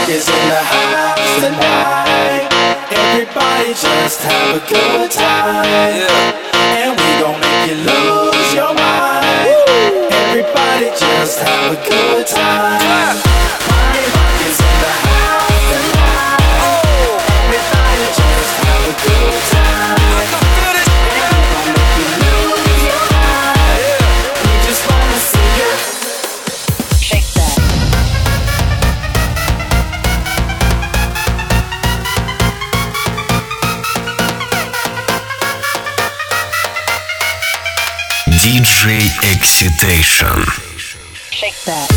is in the house tonight. Everybody just have a good time. And we gon' make you lose your mind. Everybody just have a good time. Party rock is in the house tonight. Everybody just have a good time. And we gon' make you lose your mind. We just wanna see you shake that. DJ Excitation. Shake that.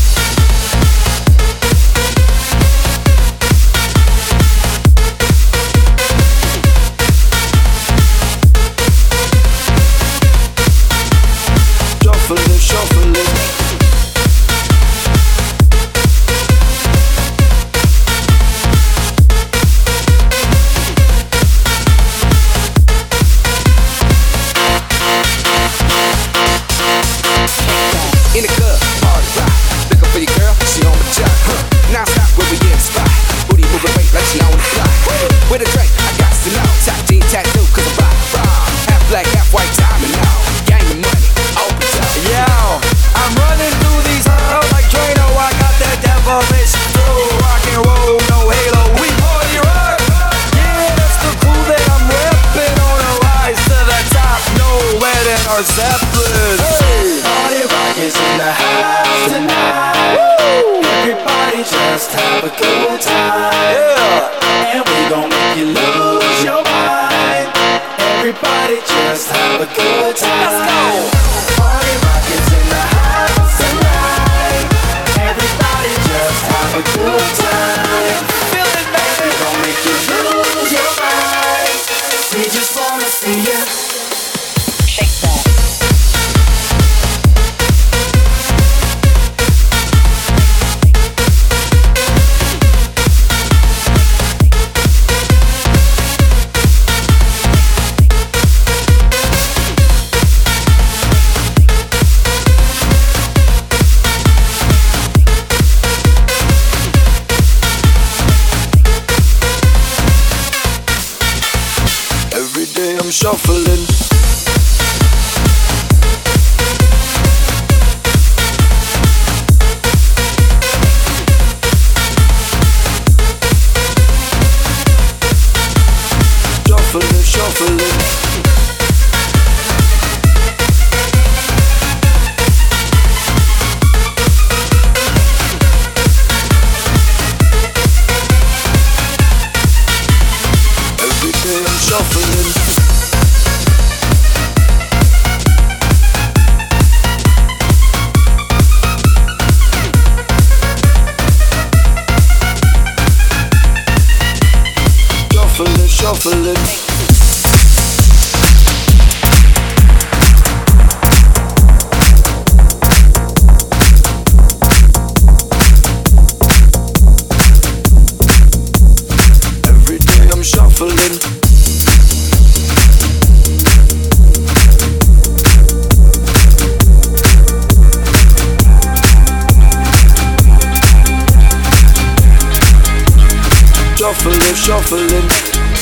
Shuffle it. In the club, party rock. Looking for your girl, she on the job. Now stop where we in the spot. Booty moving weight like she on the block. With a drink, I got to know. Top jean tattoo, cause I'm rock. Half black, half white, diamond now. Gang of money, open up. Yo, I'm running through these halls like Drano. I got that devilish flow. Rock and roll, no halo. We party rock. Yeah, that's the crew that I'm repping. On a rise to the top, no wedding or Zeppelin. Hey. Party rock is in the house tonight. Woo. Everybody just have a good time. Yeah. And we gon' make you lose your mind. Everybody just have a good time. Let's go. Party rock is in the house tonight. Everybody just have a good time. Feel it, And we baby. gon' make you lose your mind. We just wanna see you shake that. Every day I'm shuffling. Shuffling. Every day I'm shuffling. Shuffling. Every day I'm shuffling. Shuffling.